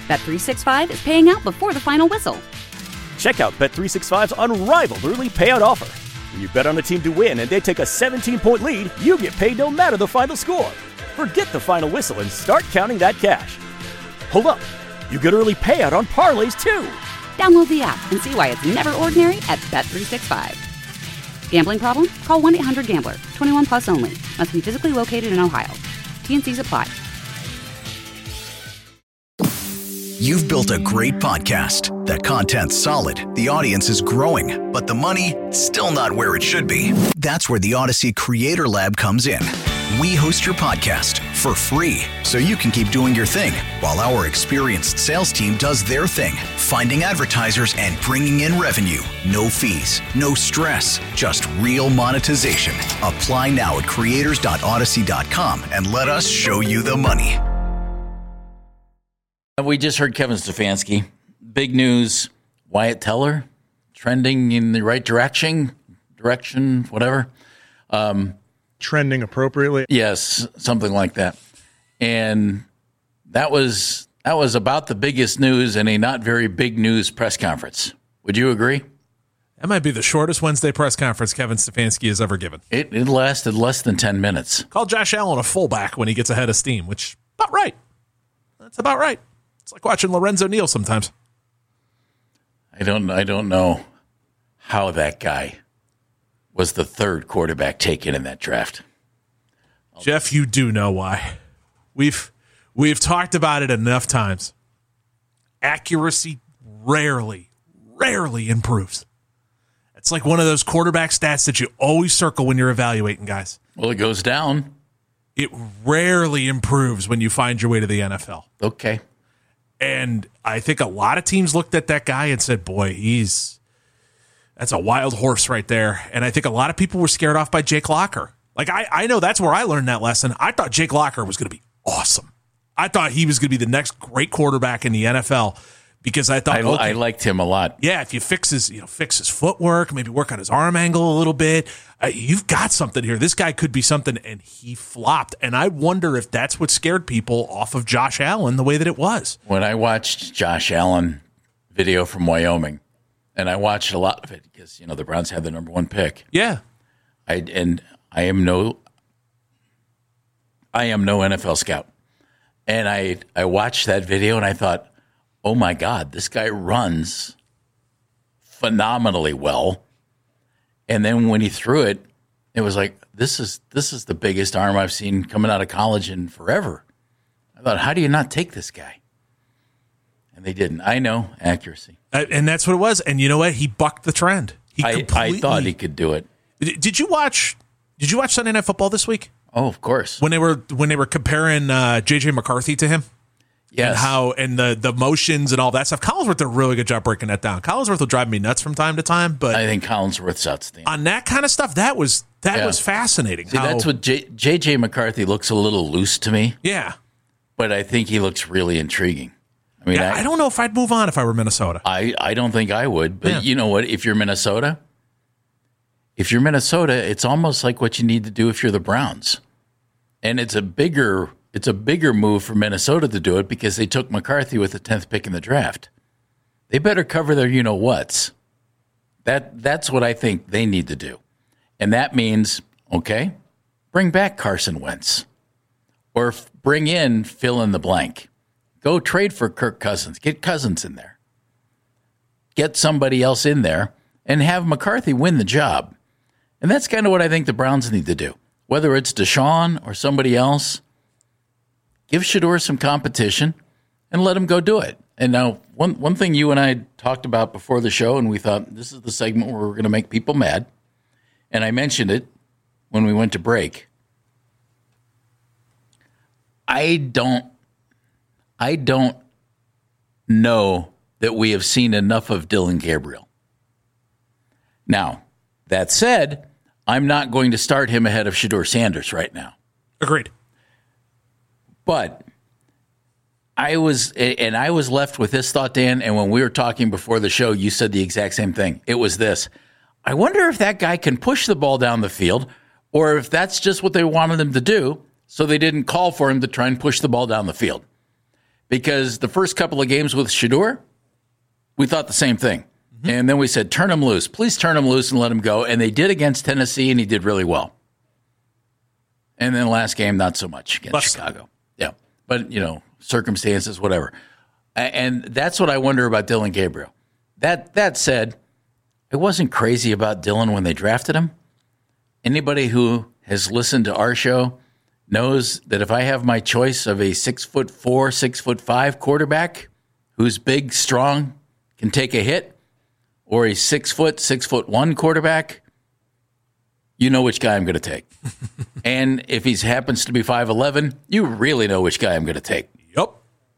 Bet365 is paying out before the final whistle. Check out Bet365's unrivaled early payout offer. When you bet on a team to win and they take a 17-point lead, you get paid no matter the final score. Forget the final whistle and start counting that cash. Hold up. You get early payout on parlays, too. Download the app and see why it's never ordinary at Bet365. Gambling problem? Call 1-800-GAMBLER. 21 plus only. Must be physically located in Ohio. T&Cs apply. You've built a great podcast. The content's solid, the audience is growing, but the money, still not where it should be. That's where the Odyssey Creator Lab comes in. We host your podcast for free, so you can keep doing your thing, while our experienced sales team does their thing, finding advertisers and bringing in revenue. No fees, no stress, just real monetization. Apply now at creators.odyssey.com and let us show you the money. We just heard Kevin Stefanski. Big news. Wyatt Teller trending in the right direction, whatever. Trending appropriately. Yes, something like that. And that was about the biggest news in a not very big news press conference. Would you agree? That might be the shortest Wednesday press conference Kevin Stefanski has ever given. It lasted less than 10 minutes. Call Josh Allen a fullback when he gets ahead of steam, which about right. That's about right. It's like watching Lorenzo Neal sometimes. I don't know how that guy was the third quarterback taken in that draft. Jeff, you do know why. We've talked about it enough times. Accuracy rarely improves. It's like one of those quarterback stats that you always circle when you're evaluating guys. Well, it goes down. It rarely improves when you find your way to the NFL. Okay. And I think a lot of teams looked at that guy and said, boy, that's a wild horse right there. And I think a lot of people were scared off by Jake Locker. Like, I know that's where I learned that lesson. I thought Jake Locker was going to be awesome. I thought he was going to be the next great quarterback in the NFL because I thought I liked him a lot. Yeah, if you fix his footwork, maybe work on his arm angle a little bit, you've got something here. This guy could be something, and he flopped. And I wonder if that's what scared people off of Josh Allen the way that it was. When I watched Josh Allen video from Wyoming, and I watched a lot of it because the Browns had the number one pick. Yeah, I am no NFL scout, and I watched that video and I thought, oh my God, this guy runs phenomenally well. And then when he threw it, it was like, this is the biggest arm I've seen coming out of college in forever. I thought, how do you not take this guy? And they didn't. I know, accuracy. And that's what it was. And you know what? He bucked the trend. I thought he could do it. Did you watch Sunday Night Football this week? Oh, of course. When they were comparing J.J. McCarthy to him? Yes. And the motions and all that stuff. Collinsworth did a really good job breaking that down. Collinsworth will drive me nuts from time to time, but I think Collinsworth's outstanding. On that kind of stuff, that was fascinating. See, that's what J.J. McCarthy looks a little loose to me. Yeah. But I think he looks really intriguing. I mean, I don't know if I'd move on if I were Minnesota. I don't think I would. But You know what? If you're Minnesota, it's almost like what you need to do if you're the Browns. And it's a bigger move for Minnesota to do it because they took McCarthy with the 10th pick in the draft. They better cover their you-know-whats. That's what I think they need to do. And that means, okay, bring back Carson Wentz. Or bring in fill in the blank. Go trade for Kirk Cousins. Get Cousins in there. Get somebody else in there and have McCarthy win the job. And that's kind of what I think the Browns need to do. Whether it's Deshaun or somebody else, give Shedeur some competition and let him go do it. And now, one thing you and I talked about before the show, and we thought this is the segment where we're going to make people mad, and I mentioned it when we went to break. I don't know that we have seen enough of Dillon Gabriel. Now, that said, I'm not going to start him ahead of Shedeur Sanders right now. Agreed. But I was left with this thought, Dan, and when we were talking before the show, you said the exact same thing. It was this. I wonder if that guy can push the ball down the field, or if that's just what they wanted him to do, so they didn't call for him to try and push the ball down the field. because the first couple of games with Shedeur, we thought the same thing. Mm-hmm. And then we said, turn him loose. Please turn him loose and let him go. And they did against Tennessee, and he did really well. And then last game, not so much against Chicago. Yeah. But, circumstances, whatever. And that's what I wonder about Dillon Gabriel. That said, I wasn't crazy about Dillon when they drafted him. Anybody who has listened to our show knows that if I have my choice of a 6'4", 6'5" quarterback who's big, strong, can take a hit, or a 6', 6'1" quarterback, you know which guy I'm going to take. And if he happens to be 5'11", you really know which guy I'm going to take. Yep.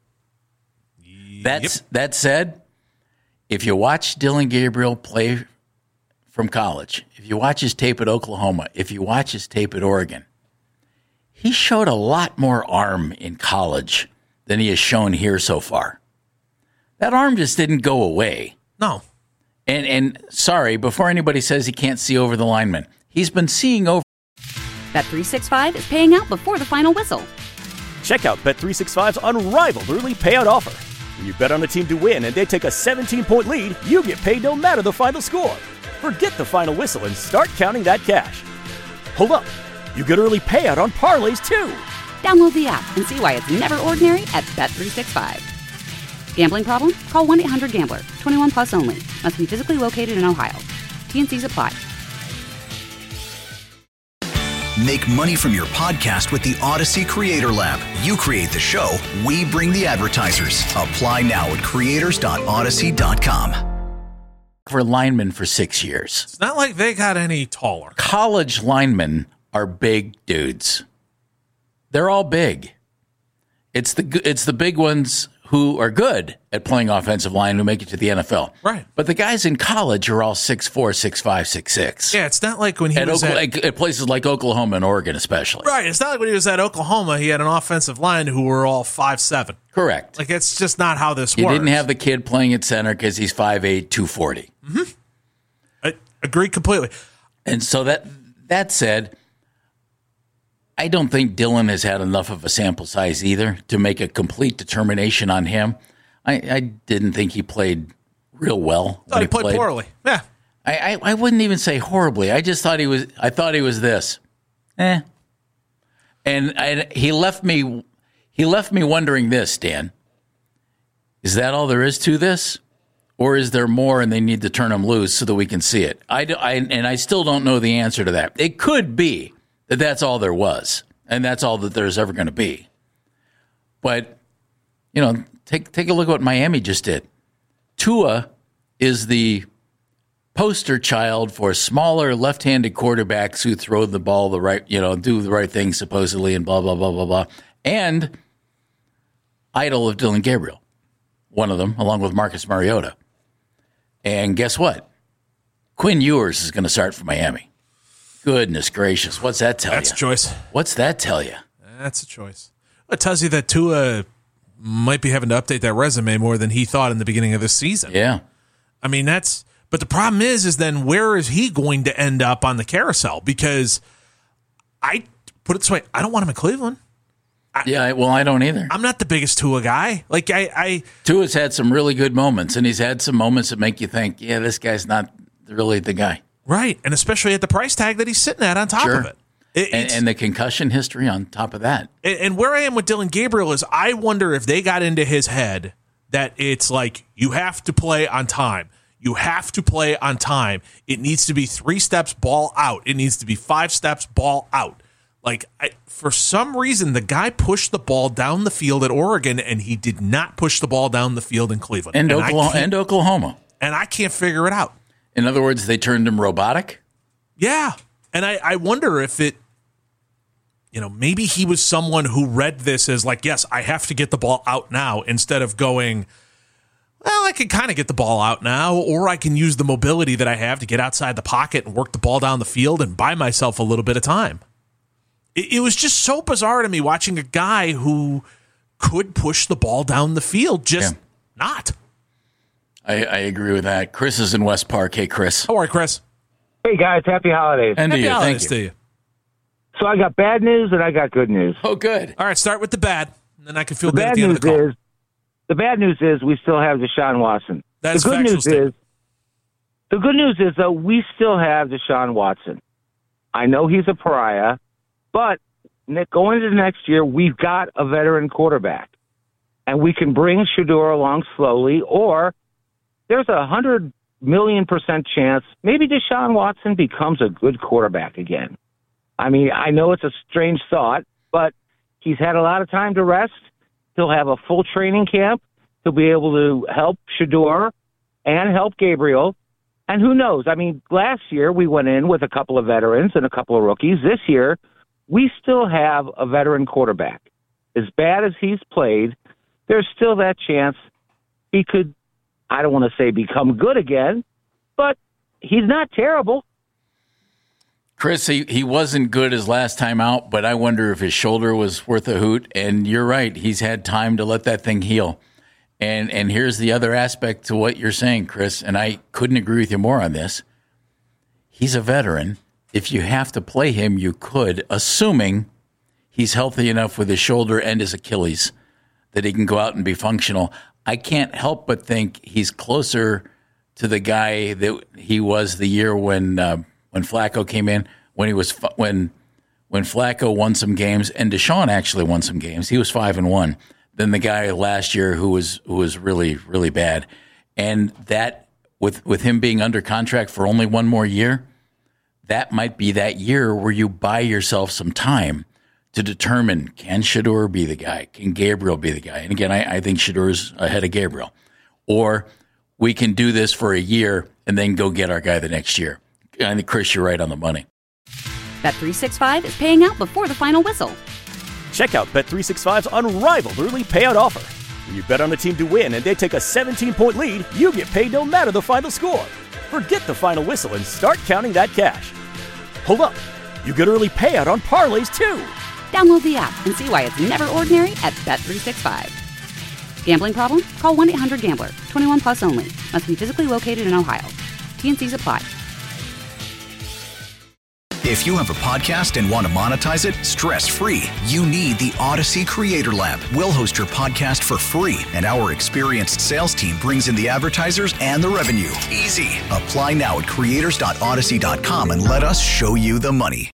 That said, if you watch Dillon Gabriel play from college, if you watch his tape at Oklahoma, if you watch his tape at Oregon, he showed a lot more arm in college than he has shown here so far. That arm just didn't go away. No. And sorry, before anybody says he can't see over the lineman, he's been seeing over. Bet365 is paying out before the final whistle. Check out Bet365's unrivaled early payout offer. When you bet on a team to win and they take a 17-point lead, you get paid no matter the final score. Forget the final whistle and start counting that cash. Hold up. You get early payout on parlays, too. Download the app and see why it's never ordinary at Bet365. Gambling problem? Call 1-800-GAMBLER. 21 plus only. Must be physically located in Ohio. T&Cs apply. Make money from your podcast with the Odyssey Creator Lab. You create the show, we bring the advertisers. Apply now at creators.odyssey.com. For linemen for 6 years. It's not like they got any taller. College linemen are big dudes. They're all big. It's the big ones who are good at playing offensive line who make it to the NFL. Right. But the guys in college are all 6'4", 6'5", 6'6". Yeah, it's not like when he was at places like Oklahoma and Oregon especially. Right. It's not like when he was at Oklahoma, he had an offensive line who were all 5'7". Correct. Like, it's just not how this works. works. You didn't have the kid playing at center because he's 5'8", 240. Mm-hmm. I agree completely. And so that said, I don't think Dillon has had enough of a sample size either to make a complete determination on him. I didn't think he played real well. Thought he played poorly. Yeah. I wouldn't even say horribly. I just thought he was this. And he left me wondering this, Dan. Is that all there is to this? Or is there more and they need to turn him loose so that we can see it? I still don't know the answer to that. It could be that that's all there was, and that's all that there's ever going to be. But, take a look at what Miami just did. Tua is the poster child for smaller left-handed quarterbacks who throw the ball the right, do the right thing supposedly and blah, blah, blah, blah, blah. And idol of Dillon Gabriel, one of them, along with Marcus Mariota. And guess what? Quinn Ewers is going to start for Miami. Goodness gracious. What's that tell you? That's a choice. What's that tell you? That's a choice. It tells you that Tua might be having to update that resume more than he thought in the beginning of the season. Yeah. I mean, but the problem is then where is he going to end up on the carousel? Because I put it this way, I don't want him in Cleveland. I don't either. I'm not the biggest Tua guy. Like Tua's had some really good moments, and he's had some moments that make you think, yeah, this guy's not really the guy. Right, and especially at the price tag that he's sitting at on top of it. And the concussion history on top of that. And where I am with Dillon Gabriel is I wonder if they got into his head that it's like, you have to play on time. You have to play on time. It needs to be 3 steps, ball out. It needs to be 5 steps, ball out. Like, for some reason, the guy pushed the ball down the field at Oregon, and he did not push the ball down the field in Cleveland. And Oklahoma. And I can't figure it out. In other words, they turned him robotic? Yeah. And I wonder if it, maybe he was someone who read this as like, yes, I have to get the ball out now, instead of going, well, I can kind of get the ball out now, or I can use the mobility that I have to get outside the pocket and work the ball down the field and buy myself a little bit of time. It was just so bizarre to me watching a guy who could push the ball down the field, not. I agree with that. Chris is in West Park. Hey, Chris. How are you, Chris? Hey, guys. Happy holidays. And happy to you. holidays Thank you. to you. So I got bad news and I got good news. Oh, good. All right, start with the bad, and then I can feel The good at bad the end news of the call. is The bad news is we still have Deshaun Watson. That's the good news is, though, we still have Deshaun Watson. I know he's a pariah, but Nick, going into next year, we've got a veteran quarterback, and we can bring Shedeur along slowly, or there's 100 million% chance maybe Deshaun Watson becomes a good quarterback again. I mean, I know it's a strange thought, but he's had a lot of time to rest. He'll have a full training camp. He'll be able to help Shedeur and help Gabriel. And who knows? I mean, last year we went in with a couple of veterans and a couple of rookies. This year, we still have a veteran quarterback. As bad as he's played, there's still that chance he could, I don't want to say become good again, but he's not terrible. Chris, he wasn't good his last time out, but I wonder if his shoulder was worth a hoot. And you're right. He's had time to let that thing heal. And here's the other aspect to what you're saying, Chris, and I couldn't agree with you more on this. He's a veteran. If you have to play him, you could, assuming he's healthy enough with his shoulder and his Achilles that he can go out and be functional. I can't help but think he's closer to the guy that he was the year when Flacco came in, when Flacco won some games, and Deshaun actually won some games. He was 5-1. Than the guy last year who was really, really bad. And that, with him being under contract for only one more year, that might be that year where you buy yourself some time to determine, can Shedeur be the guy? Can Gabriel be the guy? And again, I think Shedeur's ahead of Gabriel. Or we can do this for a year and then go get our guy the next year. I think, Chris, you're right on the money. Bet365 is paying out before the final whistle. Check out Bet365's unrivaled early payout offer. When you bet on a team to win and they take a 17-point lead, you get paid no matter the final score. Forget the final whistle and start counting that cash. Hold up. You get early payout on parlays, too. Download the app and see why it's never ordinary at Bet365. Gambling problem? Call 1-800-GAMBLER. 21 plus only. Must be physically located in Ohio. T&Cs apply. If you have a podcast and want to monetize it stress-free, you need the Odyssey Creator Lab. We'll host your podcast for free, and our experienced sales team brings in the advertisers and the revenue. Easy. Apply now at creators.odyssey.com and let us show you the money.